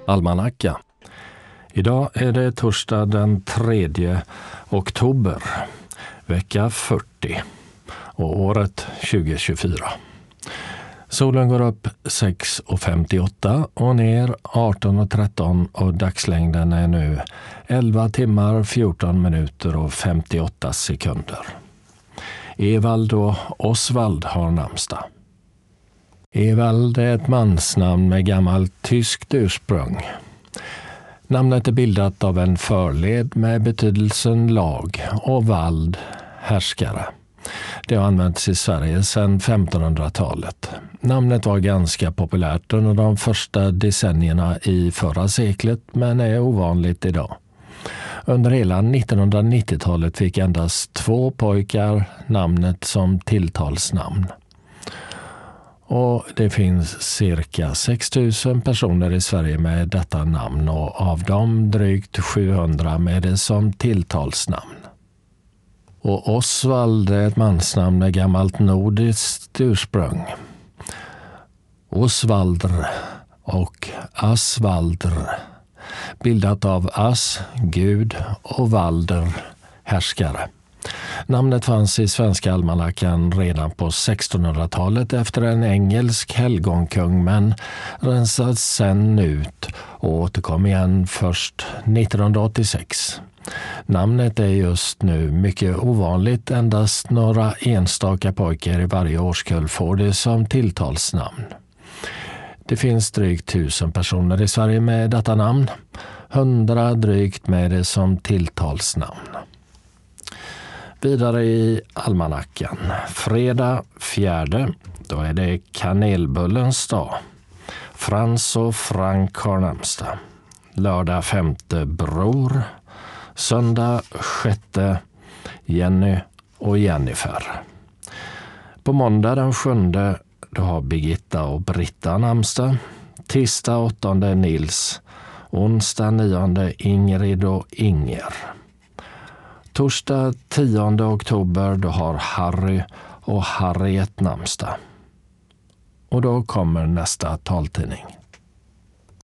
Almanacka. Idag är det torsdag den 3 oktober, vecka 40 och året 2024. Solen går upp 6:58 och ner 18:13 och dagslängden är nu 11 timmar, 14 minuter och 58 sekunder. Evald och Osvald har namnsdag. Evald är ett mansnamn med gammalt tyskt ursprung. Namnet är bildat av en förled med betydelsen lag och vald, härskare. Det har använts i Sverige sedan 1500-talet. Namnet var ganska populärt under de första decennierna i förra seklet men är ovanligt idag. Under hela 1990-talet fick endast 2 pojkar namnet som tilltalsnamn. Och det finns cirka 6 000 personer i Sverige med detta namn och av dem drygt 700 med det som tilltalsnamn. Och Osvald är ett mansnamn med gammalt nordiskt ursprung. Osvaldr och Asvaldr, bildat av As, Gud, och Valdr, härskare. Namnet fanns i svenska almanackan redan på 1600-talet efter en engelsk helgonkung men rensades sen ut och återkom igen först 1986. Namnet är just nu mycket ovanligt, endast några enstaka pojkar i varje årskull får det som tilltalsnamn. Det finns drygt 1000 personer i Sverige med detta namn, 100 drygt med det som tilltalsnamn. Vidare i almanackan. Fredag 4, då är det kanelbullens dag. Frans och Frank har namnsdag. Lördag 5, Bror. Söndag 6, Jenny och Jennifer. På måndag den 7, då har Birgitta och Britta namnsdag. Tisdag 8, Nils. Onsdag 9, Ingrid och Inger. Torsdag 10 oktober, då har Harry och Harriet namnsdag. Och då kommer nästa taltidning.